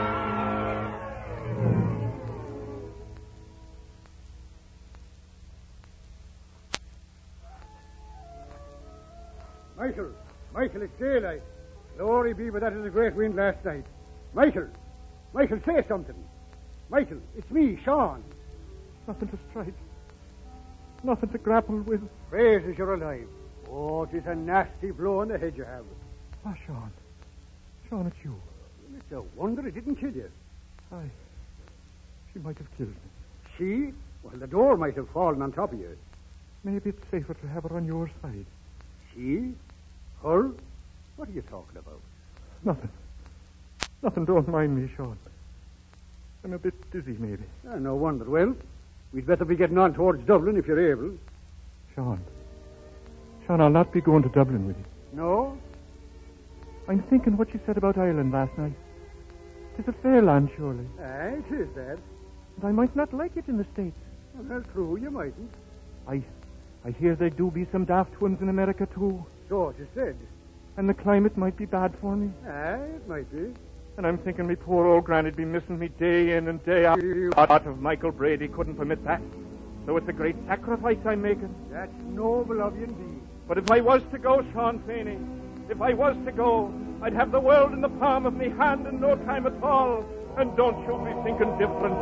Michael, it's daylight. Glory be, but that is a great wind last night. Michael, say something. Michael, it's me, Sean. Nothing to strike. Nothing to grapple with. Praises you're alive. Oh, it is a nasty blow on the head you have. Ah, Sean. Sean, it's you. It's a wonder it didn't kill you. Aye. She might have killed me. She? Well, the door might have fallen on top of you. Maybe it's safer to have her on your side. She? Her? What are you talking about? Nothing. Nothing, don't mind me, Sean. I'm a bit dizzy, maybe. No wonder. Well, we'd better be getting on towards Dublin if you're able. Sean, I'll not be going to Dublin with you. No? I'm thinking what you said about Ireland last night. It's a fair land, surely. Aye, it is that. And I might not like it in the States. Well, true, you mightn't. I hear there do be some daft ones in America, too. So it is said. And the climate might be bad for me. Aye, it might be. And I'm thinking me poor old granny'd be missing me day in and day out. Thought of Michael Brady couldn't permit that. So it's a great sacrifice I'm making. That's noble of you indeed. But if I was to go, Sean Feeney, if I was to go, I'd have the world in the palm of me hand in no time at all. And don't you be thinking different.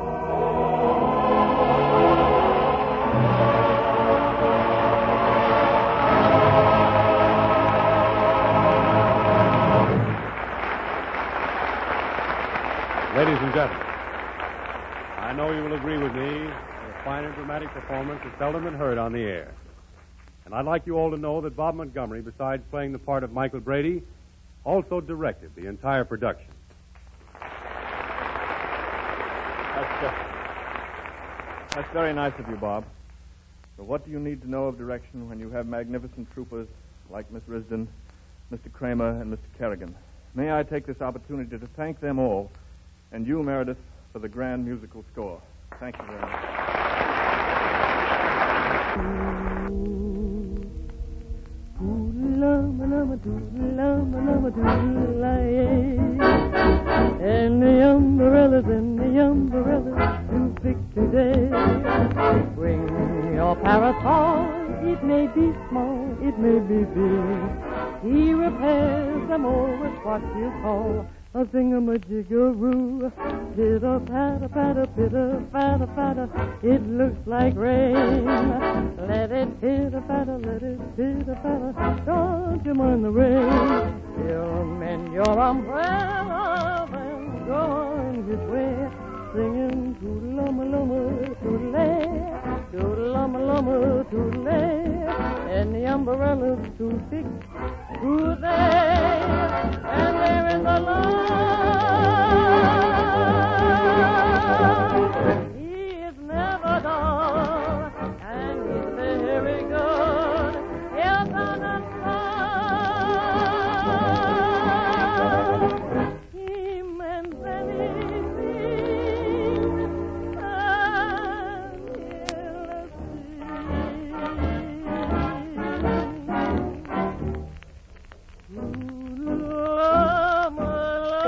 Ladies and gentlemen, I know you will agree with me that a finer dramatic performance has seldom been heard on the air. And I'd like you all to know that Bob Montgomery, besides playing the part of Michael Brady, also directed the entire production. That's very nice of you, Bob. But what do you need to know of direction when you have magnificent troopers like Miss Risden, Mr. Kramer, and Mr. Kerrigan? May I take this opportunity to thank them all, and you, Meredith, for the grand musical score. Thank you very much. And the umbrellas too big today. Bring your parasol, it may be small, it may be big. He repairs them all with what you call a thingamajiggeroo. Pitter patter patter, pitter patter patter, it looks like rain. Let it pitter patter, let it pitter patter, don't you mind the rain. You'll mend your umbrella and go on his way, singing toodle-lum-a-lum-a, toodle-lay, toodle-lum-a-lum-a, toodle-lay, and the umbrella's too thick, toodle-lay, and there is a love. He is never dull, and he's very good. He'll turn and he mends anything, and he'll see.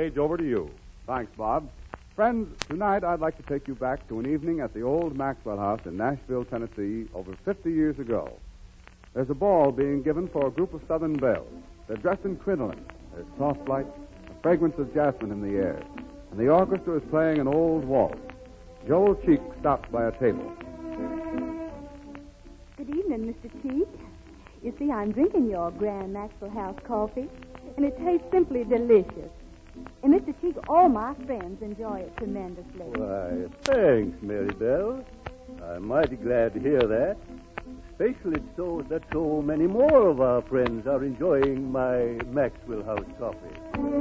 stage over to you. Thanks, Bob. Friends, tonight I'd like to take you back to an evening at the old Maxwell House in Nashville, Tennessee, over 50 years ago. There's a ball being given for a group of Southern belles. They're dressed in crinoline. There's soft light, a fragrance of jasmine in the air, and the orchestra is playing an old waltz. Joel Cheek stops by a table. Good evening, Mr. Cheek. You see, I'm drinking your Grand Maxwell House coffee, and it tastes simply delicious. And, Mr. Cheek, all my friends enjoy it tremendously. Why, thanks, Mary Bell. I'm mighty glad to hear that. Especially it shows that so many more of our friends are enjoying my Maxwell House coffee.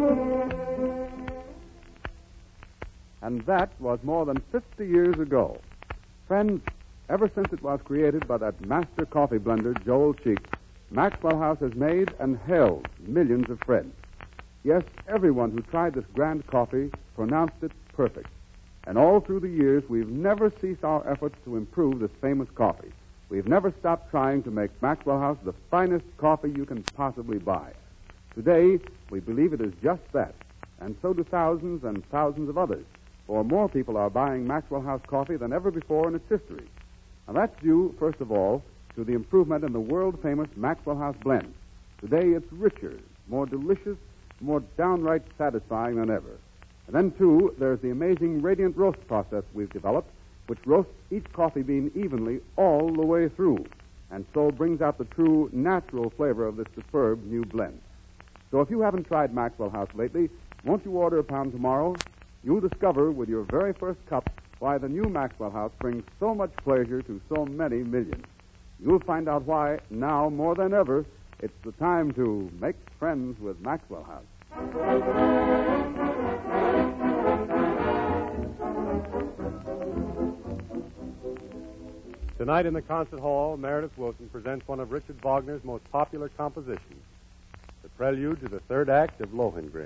And that was more than 50 years ago. Friends, ever since it was created by that master coffee blender, Joel Cheek, Maxwell House has made and held millions of friends. Yes, everyone who tried this grand coffee pronounced it perfect. And all through the years, we've never ceased our efforts to improve this famous coffee. We've never stopped trying to make Maxwell House the finest coffee you can possibly buy. Today, we believe it is just that, and so do thousands and thousands of others, for more people are buying Maxwell House coffee than ever before in its history. And that's due, first of all, to the improvement in the world-famous Maxwell House blend. Today, it's richer, more delicious, more downright satisfying than ever. And then, too, there's the amazing radiant roast process we've developed, which roasts each coffee bean evenly all the way through, and so brings out the true natural flavor of this superb new blend. So if you haven't tried Maxwell House lately, won't you order a pound tomorrow? You'll discover with your very first cup why the new Maxwell House brings so much pleasure to so many millions. You'll find out why, now more than ever, it's the time to make friends with Maxwell House. Tonight in the concert hall, Meredith Wilson presents one of Richard Wagner's most popular compositions, the prelude to the third act of Lohengrin.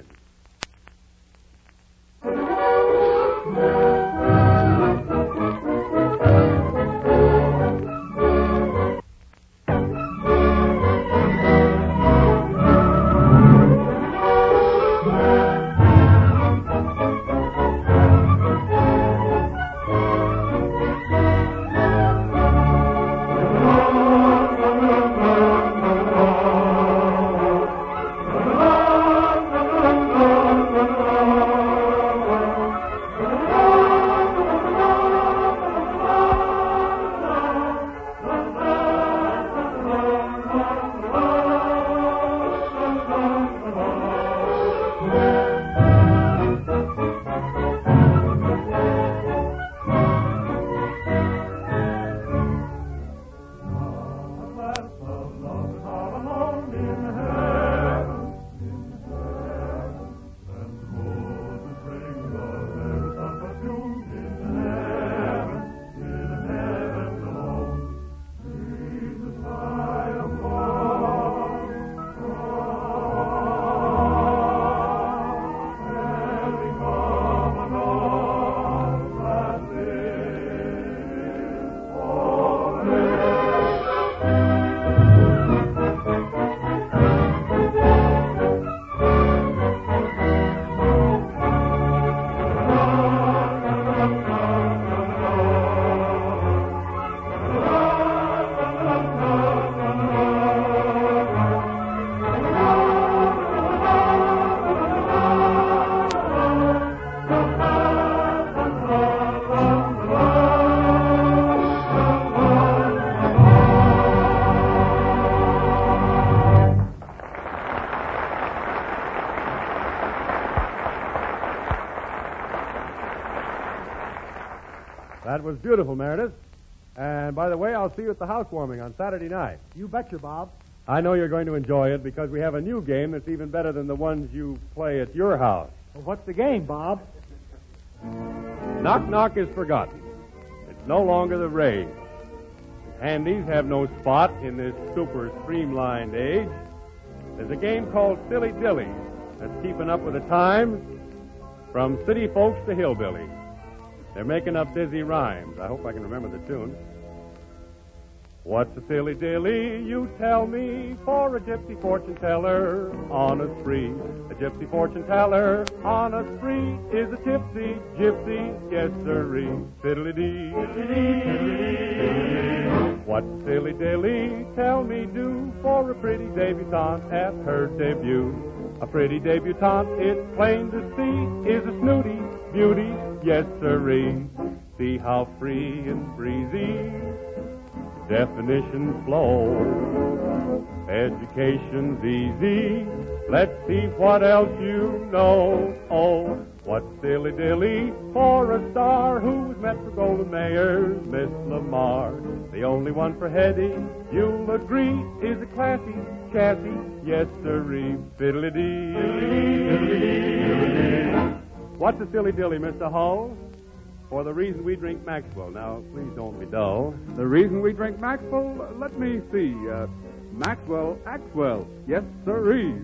That was beautiful, Meredith. And by the way, I'll see you at the housewarming on Saturday night. You betcha, Bob. I know you're going to enjoy it because we have a new game that's even better than the ones you play at your house. Well, what's the game, Bob? Knock Knock is forgotten. It's no longer the rage. Handies have no spot in this super streamlined age. There's a game called Silly Dilly that's keeping up with the times from city folks to hillbillies. They're making up dizzy rhymes. I hope I can remember the tune. What's a silly dilly, you tell me, for a gypsy fortune teller on a spree? A gypsy fortune teller on a spree is a tipsy gypsy, yes sirree. Fiddly-dee. What's a silly dilly, tell me do, for a pretty debutante at her debut? A pretty debutante, it's plain to see, is a snooty beauty, yes sirree. See how free and breezy definitions flow. Education's easy. Let's see what else you know. Oh, what's silly dilly for a star who's Metro-Goldwyn-Mayer's Miss Lamar? The only one for Hetty, you'll agree, is a classy chassis, yes sirree. Fiddly-dee. What's a silly dilly, Mr. Hull? For the reason we drink Maxwell. Now, please don't be dull. The reason we drink Maxwell? Let me see. Maxwell, Axwell. Yes, sirree.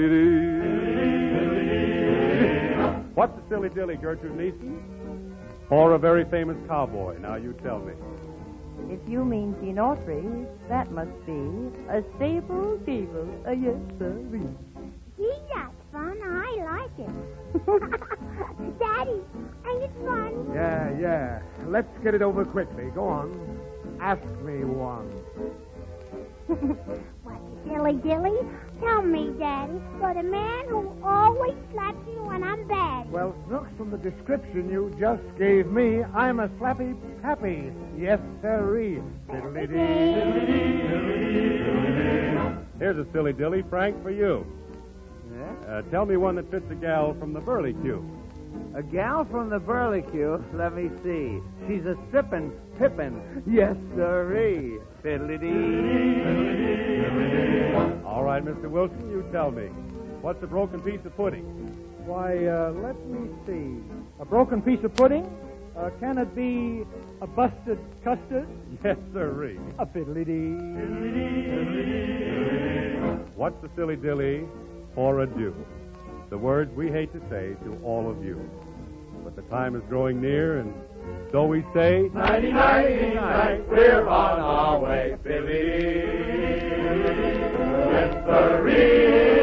Fiddly-dee. What's a silly dilly, Gertrude Neeson? For a very famous cowboy. Now, you tell me. If you mean Gene Autry, that must be a stable feeble, a yes, sirree. Gee, that's fun. I like it. Daddy, ain't it fun? Yeah. Let's get it over quickly. Go on. Ask me one. What's silly dilly? Tell me, Daddy. For the man who always slaps me when I'm bad. Well, Snooks, from the description you just gave me, I'm a slappy pappy. Yes, sirree. Here's a silly dilly, Frank, for you. Yeah? Tell me one that fits a gal from the Burley-Q. A gal from the Burley-Q? Let me see. She's a strippin' pippin'. Yes, sirree. Fiddly-dee. All right, Mr. Wilson, you tell me. What's a broken piece of pudding? Why, let me see. A broken piece of pudding? Can it be a busted custard? Yes, sirree. A fiddly-dee. What's the silly dilly for a Jew? The words we hate to say to all of you. But the time is growing near, and so we say, Nighty, nighty, night, we're on our way, Billy. Yes, sirree.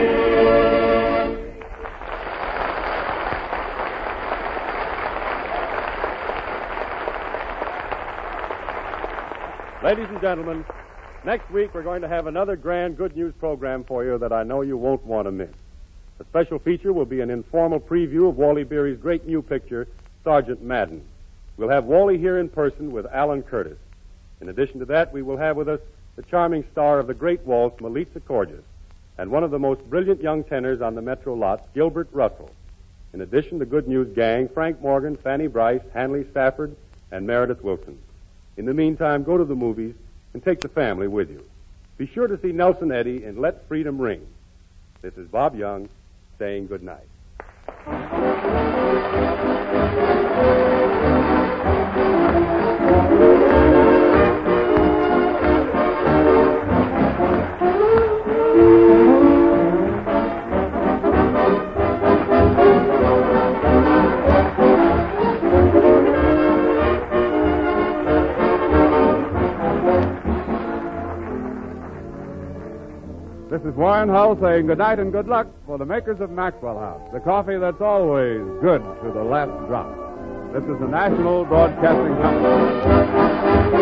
Ladies and gentlemen, next week we're going to have another grand good news program for you that I know you won't want to miss. A special feature will be an informal preview of Wally Beery's great new picture, Sergeant Madden. We'll have Wally here in person with Alan Curtis. In addition to that, we will have with us the charming star of the great waltz, Melissa Corgis, and one of the most brilliant young tenors on the Metro lot, Gilbert Russell. In addition, the Good News gang, Frank Morgan, Fanny Bryce, Hanley Stafford, and Meredith Wilson. In the meantime, go to the movies and take the family with you. Be sure to see Nelson Eddy in Let Freedom Ring. This is Bob Young saying good night. This is Warren Hull saying good night and good luck for the makers of Maxwell House, the coffee that's always good to the last drop. This is the National Broadcasting Company.